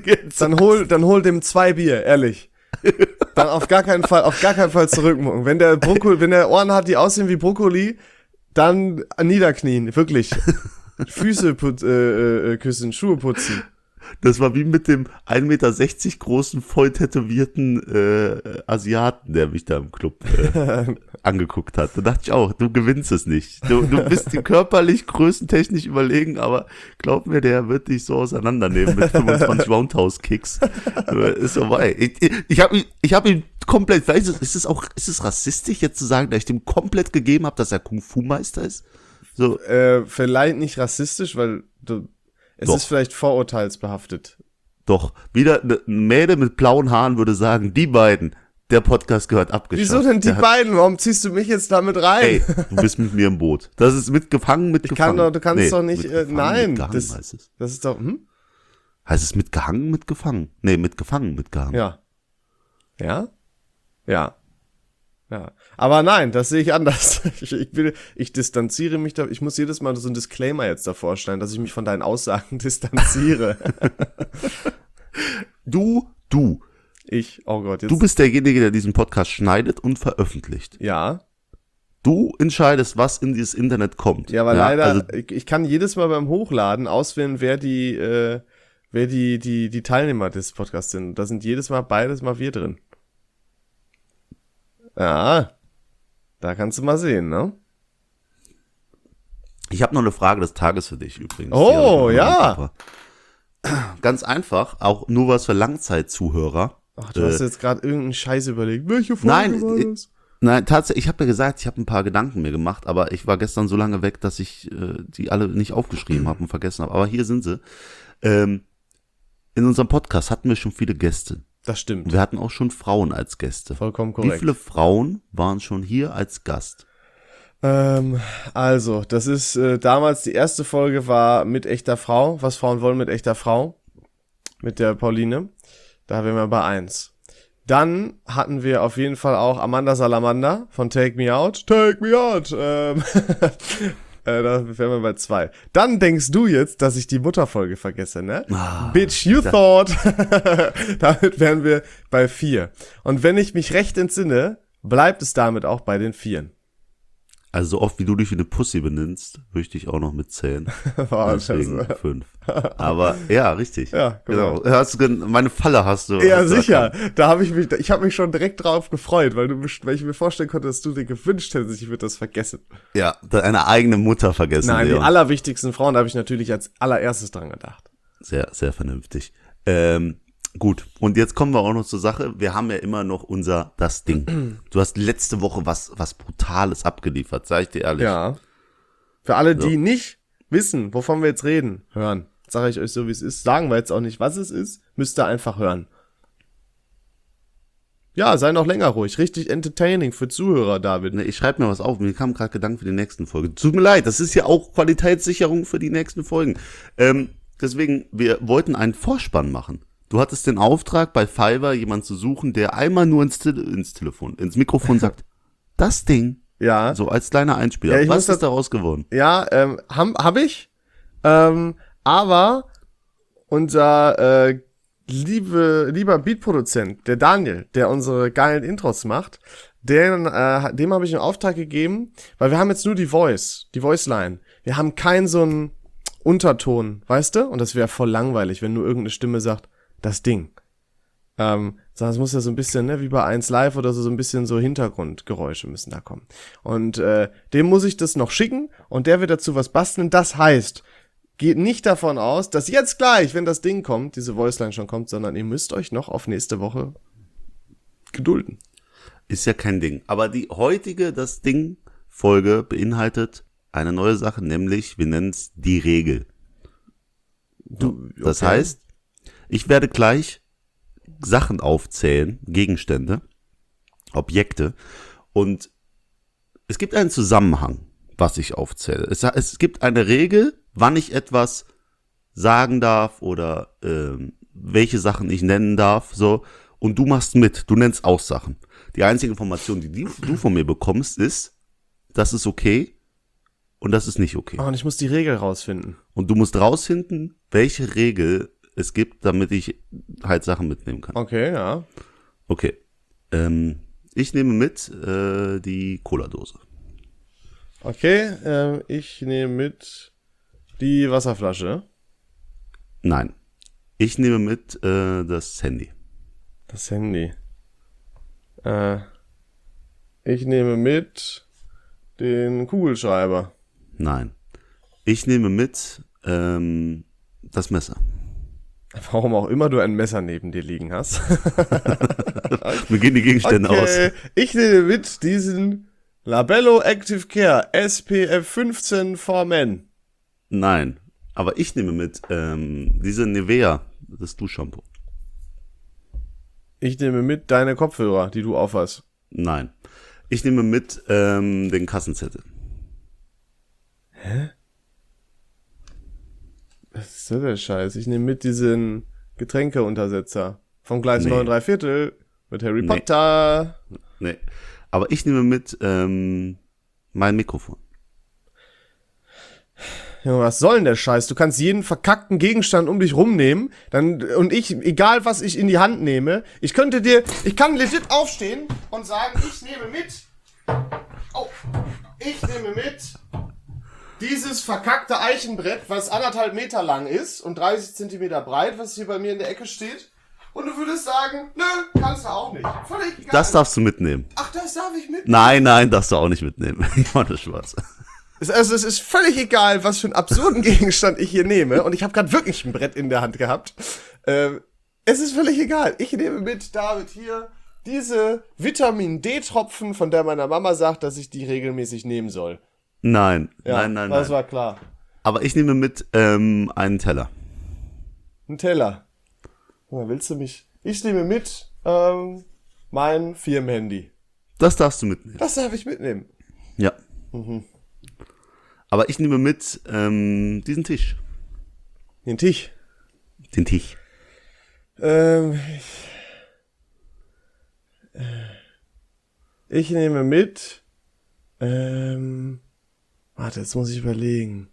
Speaker 1: hol dem 2 Bier, ehrlich. Dann auf gar keinen Fall zurückmucken. Wenn der Ohren hat, die aussehen wie Brokkoli, dann niederknien, wirklich. Füße küssen, Schuhe putzen.
Speaker 2: das war wie mit dem 1,60 Meter großen, voll tätowierten Asiaten, der mich da im Club angeguckt hat. Da dachte ich auch, du gewinnst es nicht. Du bist dir körperlich, größentechnisch überlegen, aber glaub mir, der wird dich so auseinandernehmen mit 25 Roundhouse-Kicks. Ist vorbei. Ich hab ihn komplett, vielleicht ist es rassistisch jetzt zu sagen, dass ich dem komplett gegeben habe, dass er Kung-Fu-Meister ist? So,
Speaker 1: Vielleicht nicht rassistisch, weil es
Speaker 2: Doch.
Speaker 1: ist vielleicht vorurteilsbehaftet.
Speaker 2: doch, wieder ein Mädel mit blauen Haaren würde sagen, die beiden, der Podcast gehört abgeschafft.
Speaker 1: Wieso denn die
Speaker 2: Der hat-
Speaker 1: beiden? Warum ziehst du mich jetzt damit rein?
Speaker 2: Ey, du bist mit mir im Boot. Das ist mitgefangen.
Speaker 1: Du kannst doch nicht,
Speaker 2: mitgefangen,
Speaker 1: nein,
Speaker 2: mitgehangen
Speaker 1: das
Speaker 2: heißt es.
Speaker 1: ist doch,
Speaker 2: Heißt es mitgehangen, mitgefangen? Nee, mitgefangen, mitgehangen.
Speaker 1: Ja. Ja? Ja. Ja. Aber nein, das sehe ich anders. Ich distanziere mich da. Ich muss jedes Mal so ein Disclaimer jetzt davor stellen, dass ich mich von deinen Aussagen distanziere.
Speaker 2: Du,
Speaker 1: Oh Gott, jetzt.
Speaker 2: du bist derjenige, der diesen Podcast schneidet und veröffentlicht.
Speaker 1: Ja.
Speaker 2: Du entscheidest, was in dieses Internet kommt.
Speaker 1: Ja, aber leider,
Speaker 2: also,
Speaker 1: ich kann jedes Mal beim Hochladen auswählen, wer die Teilnehmer des Podcasts sind. Da sind beides mal wir drin. Ja, da kannst du mal sehen, ne?
Speaker 2: ich habe noch eine Frage des Tages für dich übrigens.
Speaker 1: Oh,
Speaker 2: Die hab ich noch
Speaker 1: ja.
Speaker 2: im Kopf. Ganz einfach, auch nur was für Langzeitzuhörer.
Speaker 1: Ach, du hast jetzt gerade irgendeinen Scheiß überlegt. Welche Folge
Speaker 2: Nein,
Speaker 1: war das?
Speaker 2: Nein, tatsächlich, ich habe ja gesagt, ich habe ein paar Gedanken mir gemacht, aber ich war gestern so lange weg, dass ich die alle nicht aufgeschrieben habe und vergessen habe. Aber hier sind sie. In unserem Podcast hatten wir schon viele Gäste.
Speaker 1: Das stimmt.
Speaker 2: Wir hatten auch schon Frauen als Gäste.
Speaker 1: Vollkommen
Speaker 2: Wie
Speaker 1: korrekt.
Speaker 2: viele Frauen waren schon hier als Gast?
Speaker 1: Also, das ist damals die erste Folge war mit echter Frau. Was Frauen wollen mit echter Frau. Mit der Pauline. Da wären wir bei 1. Dann hatten wir auf jeden Fall auch Amanda Salamander von Take Me Out. Take Me Out! Da wären wir bei 2. Dann denkst du jetzt, dass ich die Mutterfolge vergesse, ne? Bitch, you thought! Damit wären wir bei 4. Und wenn ich mich recht entsinne, bleibt es damit auch bei den 4.
Speaker 2: Also so oft wie du dich wie eine Pussy benimmst, würde ich dich auch noch mitzählen. Deswegen 5. Aber ja, richtig.
Speaker 1: Ja,
Speaker 2: genau. Meine Falle hast du.
Speaker 1: Ja,
Speaker 2: hast du
Speaker 1: sicher.
Speaker 2: erkannt.
Speaker 1: Ich habe mich schon direkt drauf gefreut, weil ich mir vorstellen konnte, dass du dir gewünscht hättest, ich würde das vergessen.
Speaker 2: Ja, deine eigene Mutter vergessen.
Speaker 1: Nein,
Speaker 2: Leon.
Speaker 1: die allerwichtigsten Frauen, da habe ich natürlich als allererstes dran gedacht.
Speaker 2: Sehr, sehr vernünftig. Gut, und jetzt kommen wir auch noch zur Sache. Wir haben ja immer noch das Ding. Du hast letzte Woche was Brutales abgeliefert, sag ich dir ehrlich.
Speaker 1: Ja. Für alle,
Speaker 2: So.
Speaker 1: die nicht wissen, wovon wir jetzt reden, hören. Sage ich euch so, wie es ist. Sagen wir jetzt auch nicht, was es ist. Müsst ihr einfach hören. Ja, sei noch länger ruhig. Richtig entertaining für Zuhörer, David.
Speaker 2: Ne, ich schreibe mir was auf. Mir kamen gerade Gedanken für die nächsten Folgen. Tut mir leid, das ist ja auch Qualitätssicherung für die nächsten Folgen. Deswegen, wir wollten einen Vorspann machen. Du hattest den Auftrag, bei Fiverr jemanden zu suchen, der einmal nur ins Mikrofon sagt, das Ding.
Speaker 1: Ja.
Speaker 2: So als kleiner Einspieler.
Speaker 1: Ja, ich muss
Speaker 2: Was ist daraus geworden?
Speaker 1: Ja, hab ich. Aber unser lieber Beatproduzent, der Daniel, der unsere geilen Intros macht, dem habe ich einen Auftrag gegeben, weil wir haben jetzt nur die Voice-Line. Wir haben keinen so einen Unterton, weißt du? Und das wäre voll langweilig, wenn nur irgendeine Stimme sagt, das Ding. Sondern es muss ja so ein bisschen, ne, wie bei 1 Live oder so ein bisschen so Hintergrundgeräusche müssen da kommen. Und dem muss ich das noch schicken und der wird dazu was basteln. Das heißt, geht nicht davon aus, dass jetzt gleich, wenn das Ding kommt, diese Voiceline schon kommt, sondern ihr müsst euch noch auf nächste Woche gedulden.
Speaker 2: Ist ja kein Ding. Aber die heutige Das Ding-Folge beinhaltet eine neue Sache, nämlich, wir nennen es die Regel. Das heißt, ich werde gleich Sachen aufzählen, Gegenstände, Objekte, und es gibt einen Zusammenhang, was ich aufzähle. Es gibt eine Regel, wann ich etwas sagen darf oder welche Sachen ich nennen darf, so, und du machst mit, du nennst auch Sachen. Die einzige Information, die du von mir bekommst, ist, das ist okay und das ist nicht okay.
Speaker 1: Oh, und ich muss die Regel rausfinden.
Speaker 2: Und du musst rausfinden, welche Regel es gibt, damit ich halt Sachen mitnehmen kann.
Speaker 1: Okay, ja.
Speaker 2: Okay. Ich nehme mit die Cola-Dose.
Speaker 1: Okay, ich nehme mit die Wasserflasche.
Speaker 2: Nein. Ich nehme mit das Handy.
Speaker 1: Das Handy. Ich nehme mit den Kugelschreiber.
Speaker 2: Nein. Ich nehme mit das Messer.
Speaker 1: Warum auch immer du ein Messer neben dir liegen hast.
Speaker 2: Mir gehen die Gegenstände aus.
Speaker 1: Ich nehme mit diesen Labello Active Care SPF 15 for Men.
Speaker 2: Nein. Aber ich nehme mit diese Nivea, das Duschshampoo.
Speaker 1: Ich nehme mit deine Kopfhörer, die du aufhast.
Speaker 2: Nein. Ich nehme mit den Kassenzettel.
Speaker 1: Hä? Was ist das der Scheiß? Ich nehme mit diesen Getränkeuntersetzer vom Gleis 9 3/4 mit Harry Potter.
Speaker 2: Nee. Aber ich nehme mit mein Mikrofon.
Speaker 1: Junge, was soll denn der Scheiß? Du kannst jeden verkackten Gegenstand um dich rumnehmen, und ich, egal was ich in die Hand nehme, ich kann legit aufstehen und sagen, ich nehme mit dieses verkackte Eichenbrett, was 1,5 Meter lang ist und 30 Zentimeter breit, was hier bei mir in der Ecke steht. Und du würdest sagen, nö, kannst du auch nicht. Völlig egal.
Speaker 2: Das darfst du mitnehmen.
Speaker 1: Ach, das darf ich mitnehmen?
Speaker 2: Nein, darfst du auch nicht mitnehmen. Ich mache das Spaß.
Speaker 1: Also es ist völlig egal, was für einen absurden Gegenstand ich hier nehme. Und ich habe gerade wirklich ein Brett in der Hand gehabt. Es ist völlig egal. Ich nehme mit, David, hier diese Vitamin-D-Tropfen, von der meine Mama sagt, dass ich die regelmäßig nehmen soll.
Speaker 2: Nein.
Speaker 1: Das war klar.
Speaker 2: Aber ich nehme mit einen Teller.
Speaker 1: Ein Teller. Willst du mich? Ich nehme mit mein Firmenhandy.
Speaker 2: Das darfst du mitnehmen.
Speaker 1: Das darf ich mitnehmen.
Speaker 2: Ja. Aber ich nehme mit diesen Tisch.
Speaker 1: Den Tisch.
Speaker 2: Den Tisch.
Speaker 1: Ich nehme mit. Warte, jetzt muss ich überlegen.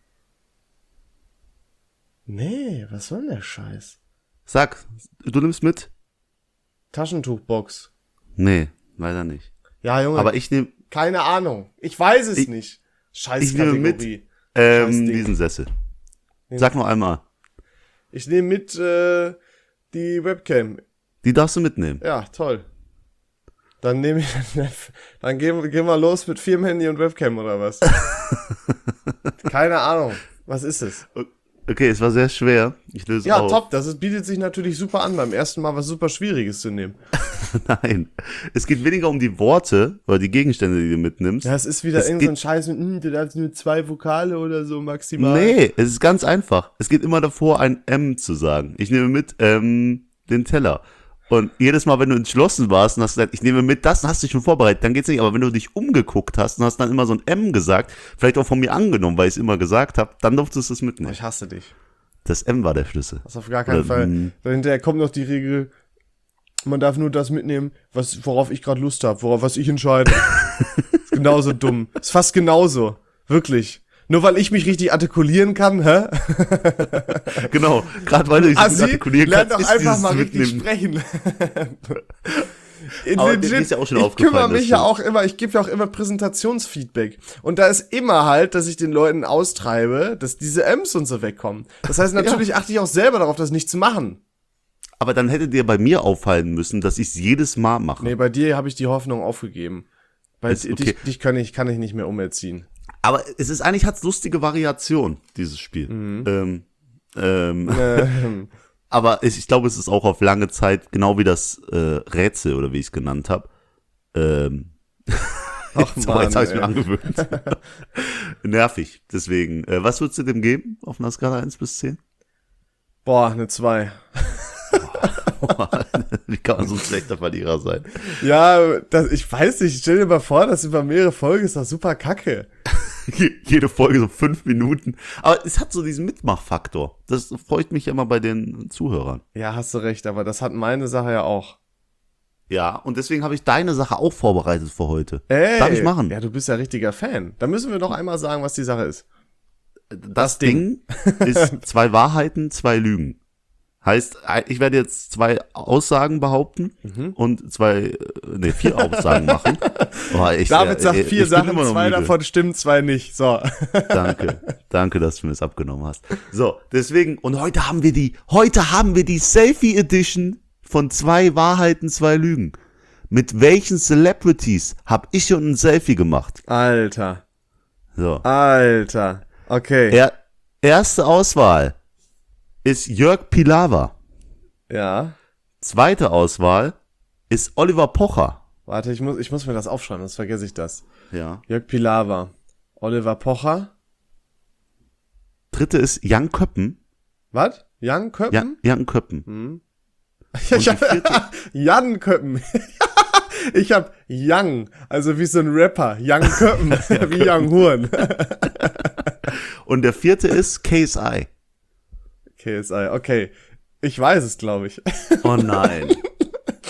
Speaker 1: Nee, was soll denn der Scheiß?
Speaker 2: Sag, du nimmst mit?
Speaker 1: Taschentuchbox.
Speaker 2: Nee, leider nicht.
Speaker 1: Ja, Junge.
Speaker 2: Aber ich nehme.
Speaker 1: Keine Ahnung. Ich weiß es nicht. Scheiß
Speaker 2: Ich nehme
Speaker 1: Kategorie.
Speaker 2: mit diesen Sessel. Sag noch einmal.
Speaker 1: Ich nehme mit die Webcam.
Speaker 2: Die darfst du mitnehmen.
Speaker 1: Ja, toll. Dann gehen wir los mit Firmenhandy und Webcam oder was? Keine Ahnung. Was ist es?
Speaker 2: Okay, es war sehr schwer. Ich löse auf.
Speaker 1: Ja, top. Bietet sich natürlich super an, beim ersten Mal was super Schwieriges zu nehmen.
Speaker 2: Nein. Es geht weniger um die Worte oder die Gegenstände, die du mitnimmst.
Speaker 1: Ja, es ist wieder irgend so ein Scheiß mit, du darfst nur 2 Vokale oder so maximal.
Speaker 2: Nee, es ist ganz einfach. Es geht immer davor, ein M zu sagen. Ich nehme mit den Teller. Und jedes Mal, wenn du entschlossen warst und hast gesagt, ich nehme mit das, dann hast du dich schon vorbereitet, dann geht's nicht. Aber wenn du dich umgeguckt hast und hast dann immer so ein M gesagt, vielleicht auch von mir angenommen, weil ich es immer gesagt habe, dann durftest du es mitnehmen.
Speaker 1: Ich hasse dich.
Speaker 2: Das M war der Schlüssel.
Speaker 1: Das auf gar keinen Fall. Dahinter kommt noch die Regel, man darf nur das mitnehmen, worauf ich gerade Lust habe, was ich entscheide. Ist genauso dumm. Ist fast genauso. Wirklich. Nur weil ich mich richtig artikulieren kann, hä?
Speaker 2: Genau, gerade weil du dich nicht artikulieren
Speaker 1: lern
Speaker 2: kannst,
Speaker 1: doch
Speaker 2: ist
Speaker 1: einfach mal
Speaker 2: dieses
Speaker 1: richtig
Speaker 2: Mitnehmen.
Speaker 1: sprechen.
Speaker 2: Aber dir ist ja auch schon
Speaker 1: ich kümmere
Speaker 2: aufgefallen,
Speaker 1: mich ja auch immer, ich gebe ja auch immer Präsentationsfeedback. Und da ist immer halt, dass ich den Leuten austreibe, dass diese M's und so wegkommen. Das heißt, natürlich achte ich auch selber darauf, das nicht zu machen.
Speaker 2: Aber dann hätte dir bei mir auffallen müssen, dass ich es jedes Mal mache.
Speaker 1: Nee, bei dir habe ich die Hoffnung aufgegeben. Weil
Speaker 2: okay.
Speaker 1: dich kann ich nicht mehr umerziehen.
Speaker 2: Aber es ist eigentlich, hat's lustige Variation, dieses Spiel. Aber ich glaube, es ist auch auf lange Zeit, genau wie das Rätsel, oder wie ich es genannt habe.
Speaker 1: Ach
Speaker 2: jetzt
Speaker 1: Mann,
Speaker 2: habe ich mir angewöhnt. Nervig, deswegen. Was würdest du dem geben auf einer Skala 1 bis 10?
Speaker 1: Boah, eine 2.
Speaker 2: Wie kann man so ein schlechter Verlierer sein?
Speaker 1: Ja, ich weiß nicht, stell dir mal vor, das über mehrere Folgen ist doch super kacke.
Speaker 2: Jede Folge so 5 Minuten. Aber es hat so diesen Mitmachfaktor. Das freut mich ja immer bei den Zuhörern.
Speaker 1: Ja, hast du recht, aber das hat meine Sache ja auch.
Speaker 2: Ja, und deswegen habe ich deine Sache auch vorbereitet für heute.
Speaker 1: Ey,
Speaker 2: darf ich machen?
Speaker 1: Ja, du bist ja richtiger Fan. Da müssen wir doch einmal sagen, was die Sache ist.
Speaker 2: Das Ding ist 2 Wahrheiten, 2 Lügen. Heißt, ich werde jetzt 2 Aussagen behaupten und 4 Aussagen machen. Oh,
Speaker 1: David sagt 4 Sachen, 2 davon stimmen, 2 nicht. So.
Speaker 2: Danke, dass du mir das abgenommen hast. So, deswegen, und heute haben wir die Selfie Edition von 2 Wahrheiten, 2 Lügen. Mit welchen Celebrities habe ich schon ein Selfie gemacht?
Speaker 1: Alter.
Speaker 2: So.
Speaker 1: Alter. Okay.
Speaker 2: Erste Auswahl ist Jörg Pilawa.
Speaker 1: Ja.
Speaker 2: Zweite Auswahl ist Oliver Pocher.
Speaker 1: Warte, ich muss mir das aufschreiben, sonst vergesse ich das.
Speaker 2: Ja.
Speaker 1: Jörg Pilawa. Oliver Pocher.
Speaker 2: Dritte ist Jan Köppen.
Speaker 1: Was? Jan Köppen?
Speaker 2: Ja, Jan Köppen.
Speaker 1: Ich hab Jan Köppen. Ich hab Young, also wie so ein Rapper. Young Köppen, wie Young Horn.
Speaker 2: Und der vierte ist KSI.
Speaker 1: KSI, okay. Ich weiß es, glaube ich.
Speaker 2: Oh nein.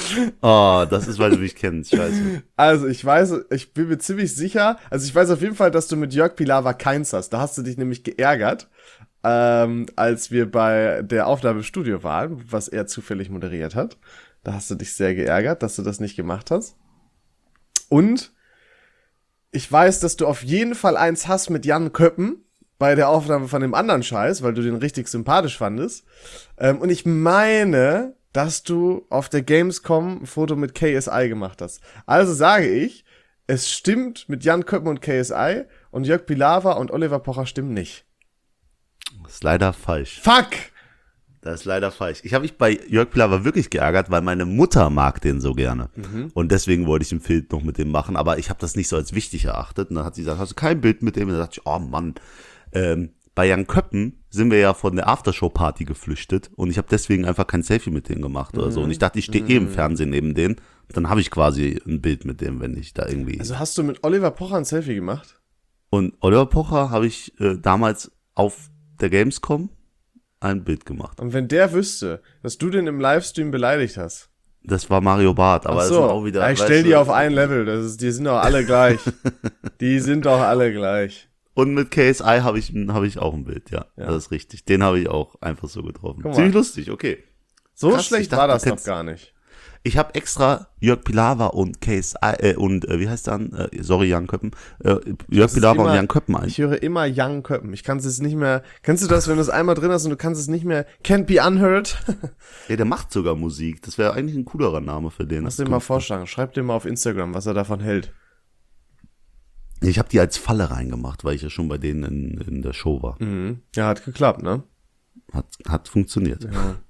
Speaker 2: Oh, das ist, weil du mich kennst, scheiße.
Speaker 1: Also, ich bin mir ziemlich sicher, also ich weiß auf jeden Fall, dass du mit Jörg Pilawa keins hast. Da hast du dich nämlich geärgert, als wir bei der Aufnahme im Studio waren, was er zufällig moderiert hat. Da hast du dich sehr geärgert, dass du das nicht gemacht hast. Und ich weiß, dass du auf jeden Fall eins hast mit Jan Köppen bei der Aufnahme von dem anderen Scheiß, weil du den richtig sympathisch fandest. Und ich meine, dass du auf der Gamescom ein Foto mit KSI gemacht hast. Also sage ich, es stimmt mit Jan Köppen und KSI und Jörg Pilawa und Oliver Pocher stimmen nicht.
Speaker 2: Das ist leider falsch.
Speaker 1: Fuck!
Speaker 2: Das ist leider falsch. Ich habe mich bei Jörg Pilawa wirklich geärgert, weil meine Mutter mag den so gerne. Und deswegen wollte ich ein Bild noch mit dem machen, aber ich habe das nicht so als wichtig erachtet. Und dann hat sie gesagt, hast du kein Bild mit dem? Und dann dachte ich, oh Mann. Bei Jan Köppen sind wir ja von der Aftershow-Party geflüchtet und ich habe deswegen einfach kein Selfie mit denen gemacht oder so. Und ich dachte, ich stehe im Fernsehen neben denen. Dann habe ich quasi ein Bild mit dem, wenn ich da irgendwie...
Speaker 1: Also hast du mit Oliver Pocher ein Selfie gemacht?
Speaker 2: Und Oliver Pocher habe ich damals auf der Gamescom ein Bild gemacht.
Speaker 1: Und wenn der wüsste, dass du den im Livestream beleidigt hast.
Speaker 2: Das war Mario Barth, aber
Speaker 1: Ach
Speaker 2: das
Speaker 1: so,
Speaker 2: war auch wieder...
Speaker 1: ich stell die auf ein Level, die sind doch alle gleich. Die sind doch alle gleich.
Speaker 2: Und mit KSI habe ich auch ein Bild, ja. Das ist richtig. Den habe ich auch einfach so getroffen. Ziemlich lustig, okay.
Speaker 1: So
Speaker 2: Krass,
Speaker 1: schlecht
Speaker 2: dachte,
Speaker 1: war das noch gar nicht.
Speaker 2: Ich habe extra Jörg Pilawa und KSI wie heißt dann? Sorry, Jan Köppen. Jörg Pilawa und Jan Köppen ein.
Speaker 1: Ich höre immer Jan Köppen. Ich kann es jetzt nicht mehr. Kennst du das, wenn du es einmal drin hast und du kannst es nicht mehr? Can't be unheard.
Speaker 2: Ja, der macht sogar Musik. Das wäre eigentlich ein coolerer Name für den.
Speaker 1: Lass dir mal vorschlagen. Schreib dir mal auf Instagram, was er davon hält.
Speaker 2: Ich habe die als Falle reingemacht, weil ich ja schon bei denen in der Show war.
Speaker 1: Mhm. Ja, hat geklappt, ne?
Speaker 2: Hat funktioniert.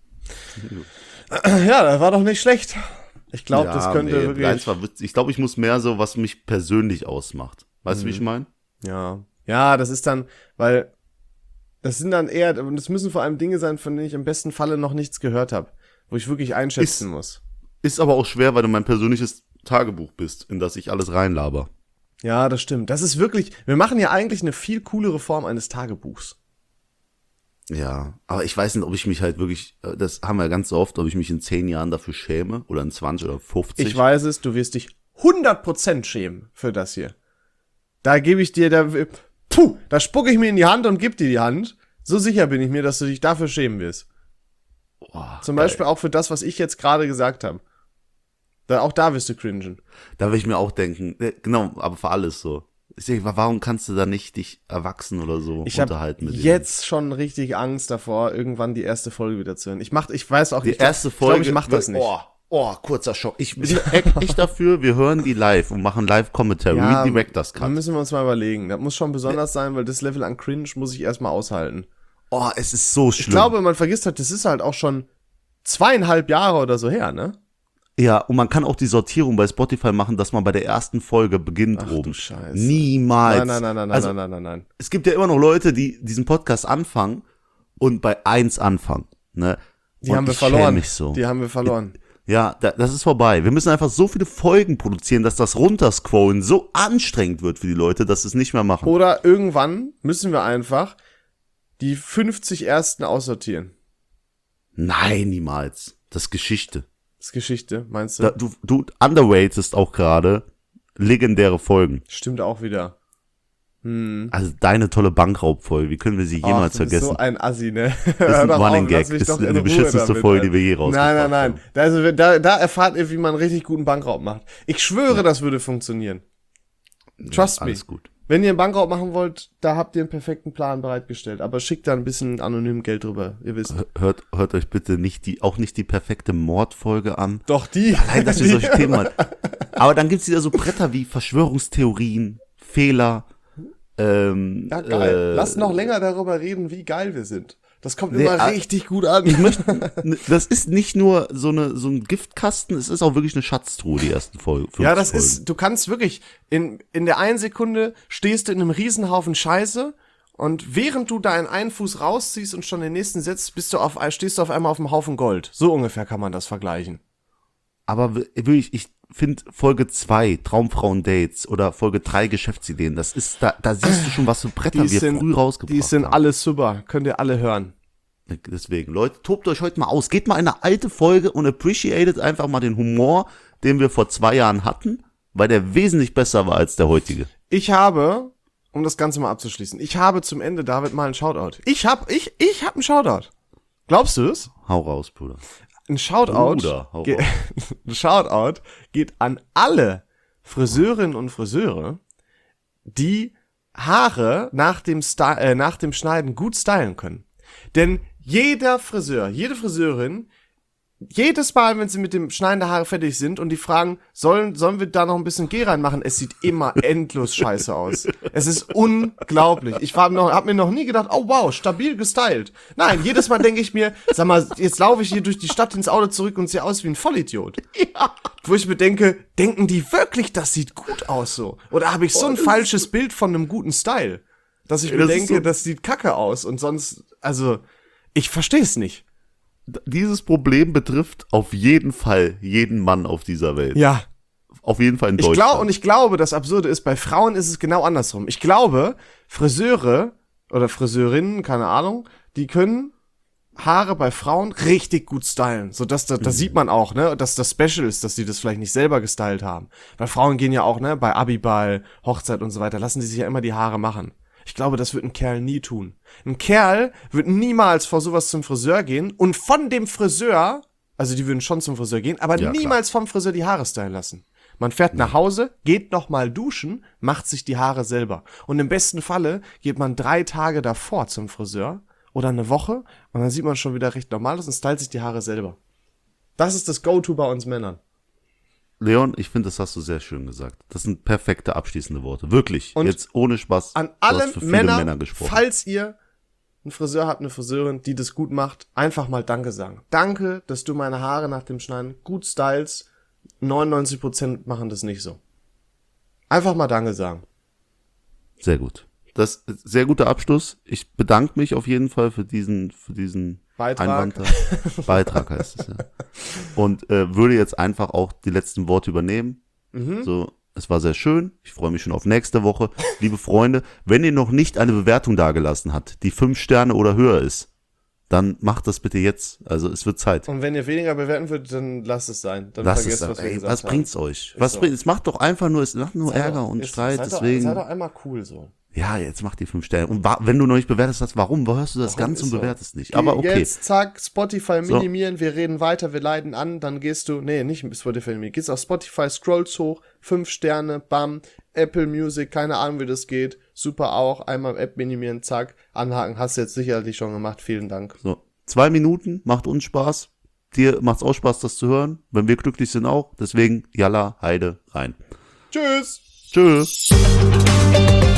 Speaker 1: Ja, das war doch nicht schlecht. Ich glaube, das könnte wirklich...
Speaker 2: Ich glaube, ich muss mehr so, was mich persönlich ausmacht. Weißt du, wie ich meine?
Speaker 1: Ja. Ja, das ist dann, weil das sind dann eher, und das müssen vor allem Dinge sein, von denen ich im besten Falle noch nichts gehört habe, wo ich wirklich einschätzen muss.
Speaker 2: Ist aber auch schwer, weil du mein persönliches Tagebuch bist, in das ich alles reinlaber.
Speaker 1: Ja, das stimmt. Das ist wirklich, wir machen ja eigentlich eine viel coolere Form eines Tagebuchs.
Speaker 2: Ja, aber ich weiß nicht, ob ich mich halt wirklich, das haben wir ganz so oft, ob ich mich in 10 Jahren dafür schäme oder in 20 oder 50.
Speaker 1: Ich weiß es, du wirst dich 100% schämen für das hier. Da gebe ich dir, da spucke ich mir in die Hand und gebe dir die Hand. So sicher bin ich mir, dass du dich dafür schämen wirst.
Speaker 2: Boah,
Speaker 1: Zum Beispiel auch für das, was ich jetzt gerade gesagt habe. Auch da wirst du cringen.
Speaker 2: Da will ich mir auch denken, genau, aber für alles so. Ich denke, warum kannst du da nicht dich erwachsen oder so unterhalten mit
Speaker 1: Ich habe jetzt schon richtig Angst davor, irgendwann die erste Folge wieder zu hören. Ich weiß auch nicht.
Speaker 2: Die erste Folge.
Speaker 1: Ich mache das nicht.
Speaker 2: Kurzer Schock. Ich bin echt dafür, wir hören die live und machen Live-Commentary,
Speaker 1: Ja,
Speaker 2: wie Director's Cut.
Speaker 1: Da müssen wir uns mal überlegen. Das muss schon besonders sein, weil das Level an Cringe muss ich erstmal aushalten.
Speaker 2: Oh, es ist so schlimm.
Speaker 1: Ich glaube, man vergisst halt, das ist halt auch schon 2,5 Jahre oder so her, ne?
Speaker 2: Ja, und man kann auch die Sortierung bei Spotify machen, dass man bei der ersten Folge beginnt
Speaker 1: Ach,
Speaker 2: oben.
Speaker 1: du Scheiße.
Speaker 2: Niemals.
Speaker 1: Nein.
Speaker 2: Es gibt ja immer noch Leute, die diesen Podcast anfangen und bei 1 anfangen. Ne?
Speaker 1: Die haben wir verloren. Die haben wir verloren.
Speaker 2: Ja, das ist vorbei. Wir müssen einfach so viele Folgen produzieren, dass das Runterscrollen so anstrengend wird für die Leute, dass sie es nicht mehr machen.
Speaker 1: Oder irgendwann müssen wir einfach die 50 ersten aussortieren.
Speaker 2: Nein, niemals. Das ist Geschichte.
Speaker 1: Das ist Geschichte, meinst du?
Speaker 2: Du underratest auch gerade legendäre Folgen.
Speaker 1: Stimmt auch wieder.
Speaker 2: Also deine tolle Bankraubfolge, wie können wir sie jemals vergessen?
Speaker 1: So ein Assi, ne?
Speaker 2: Das ist ein Running Gag, das ist die beschissenste Folge, die wir je rausgebracht haben.
Speaker 1: Also da erfahrt ihr, wie man einen richtig guten Bankraub macht. Ich schwöre, das würde funktionieren. Trust me.
Speaker 2: Alles gut.
Speaker 1: Wenn ihr einen Bankraub machen wollt, da habt ihr einen perfekten Plan bereitgestellt. Aber schickt da ein bisschen anonym Geld drüber, ihr wisst.
Speaker 2: Hört euch bitte nicht die perfekte Mordfolge an.
Speaker 1: Doch, die.
Speaker 2: Allein, dass wir solche Themen haben. Aber dann gibt's wieder so Bretter wie Verschwörungstheorien, Fehler.
Speaker 1: Ja, geil. Lass noch länger darüber reden, wie geil wir sind. Das kommt immer richtig gut an.
Speaker 2: Das ist nicht nur so ein Giftkasten, es ist auch wirklich eine Schatztruhe, die ersten Folgen.
Speaker 1: Ja, du kannst wirklich, in der einen Sekunde stehst du in einem Riesenhaufen Scheiße und während du da in einen Fuß rausziehst und schon den nächsten setzt, stehst du auf einmal auf einem Haufen Gold. So ungefähr kann man das vergleichen.
Speaker 2: Aber wirklich, ich finde Folge 2, Traumfrauen-Dates oder Folge 3, Geschäftsideen, das ist, da siehst du schon, was für Bretter wir früh rausgebracht haben.
Speaker 1: Die sind alle super, könnt ihr alle hören.
Speaker 2: Deswegen, Leute, tobt euch heute mal aus. Geht mal in eine alte Folge und appreciated einfach mal den Humor, den wir vor 2 Jahren hatten, weil der wesentlich besser war als der heutige.
Speaker 1: Ich habe, um das Ganze mal abzuschließen, ich habe zum Ende, David, mal einen Shoutout. Ich hab einen Shoutout. Glaubst du es?
Speaker 2: Hau raus, Bruder.
Speaker 1: Ein Shoutout,
Speaker 2: Bruder, hau raus.
Speaker 1: ein Shoutout geht an alle Friseurinnen und Friseure, die Haare nach dem Schneiden gut stylen können. Denn jeder Friseur, jede Friseurin, jedes Mal, wenn sie mit dem Schneiden der Haare fertig sind und die fragen, sollen wir da noch ein bisschen Gel reinmachen? Es sieht immer endlos scheiße aus. Es ist unglaublich. Ich hab mir noch nie gedacht, oh wow, stabil gestylt. Nein, jedes Mal denke ich mir, sag mal, jetzt laufe ich hier durch die Stadt ins Auto zurück und sehe aus wie ein Vollidiot. Ja. Wo ich mir denke, denken die wirklich, das sieht gut aus so? Oder habe ich so ein falsches Bild von einem guten Style, dass ich mir denke, so, das sieht kacke aus und sonst, also, ich verstehe es nicht.
Speaker 2: Dieses Problem betrifft auf jeden Fall jeden Mann auf dieser Welt.
Speaker 1: Ja.
Speaker 2: Auf jeden Fall in Deutschland.
Speaker 1: Ich glaube, das Absurde ist, bei Frauen ist es genau andersrum. Ich glaube, Friseure oder Friseurinnen, keine Ahnung, die können Haare bei Frauen richtig gut stylen. So dass das sieht man auch, ne, dass das Special ist, dass die das vielleicht nicht selber gestylt haben. Weil Frauen gehen ja auch, ne, bei Abiball, Hochzeit und so weiter, lassen die sich ja immer die Haare machen. Ich glaube, das wird ein Kerl nie tun. Ein Kerl wird niemals vor sowas zum Friseur gehen und von dem Friseur, also die würden schon zum Friseur gehen, aber ja, niemals vom Friseur die Haare stylen lassen. Man fährt nach Hause, geht nochmal duschen, macht sich die Haare selber. Und im besten Falle geht man 3 Tage davor zum Friseur oder eine Woche und dann sieht man schon wieder recht normal aus und stylt sich die Haare selber. Das ist das Go-To bei uns Männern.
Speaker 2: Leon, ich finde, das hast du sehr schön gesagt. Das sind perfekte abschließende Worte. Wirklich. Und jetzt ohne Spaß.
Speaker 1: An alle Männer gesprochen. Falls ihr einen Friseur habt, eine Friseurin, die das gut macht, einfach mal Danke sagen. Danke, dass du meine Haare nach dem Schneiden gut stylst. 99% machen das nicht so. Einfach mal Danke sagen.
Speaker 2: Sehr gut. Das ist sehr guter Abschluss. Ich bedanke mich auf jeden Fall für diesen
Speaker 1: Beitrag.
Speaker 2: Beitrag heißt es, ja. Und würde jetzt einfach auch die letzten Worte übernehmen. So, es war sehr schön. Ich freue mich schon auf nächste Woche. Liebe Freunde, wenn ihr noch nicht eine Bewertung dagelassen habt, die 5 Sterne oder höher ist, dann macht das bitte jetzt. Also es wird Zeit.
Speaker 1: Und wenn ihr weniger bewerten würdet, dann lasst es sein. Dann
Speaker 2: lasst es sein. Was bringt's euch? Es macht doch einfach nur, es macht nur Ärger und Streit. Deswegen.
Speaker 1: Seid doch einmal cool so.
Speaker 2: Ja, jetzt mach die 5 Sterne. Und wenn du noch nicht bewertest hast, warum hörst du das Ganze und bewertest nicht? Aber okay.
Speaker 1: Jetzt, zack, Spotify minimieren, so. Wir reden weiter, wir leiten an, dann gehst du, nicht Spotify minimieren, gehst auf Spotify, scrollst hoch, 5 Sterne, bam, Apple Music, keine Ahnung, wie das geht, super auch, einmal App minimieren, zack, anhaken, hast du jetzt sicherlich schon gemacht, vielen Dank.
Speaker 2: So, 2 Minuten, macht uns Spaß, dir macht's auch Spaß, das zu hören, wenn wir glücklich sind auch, deswegen, Jalla, Heide, rein.
Speaker 1: Tschüss!
Speaker 2: Tschüss!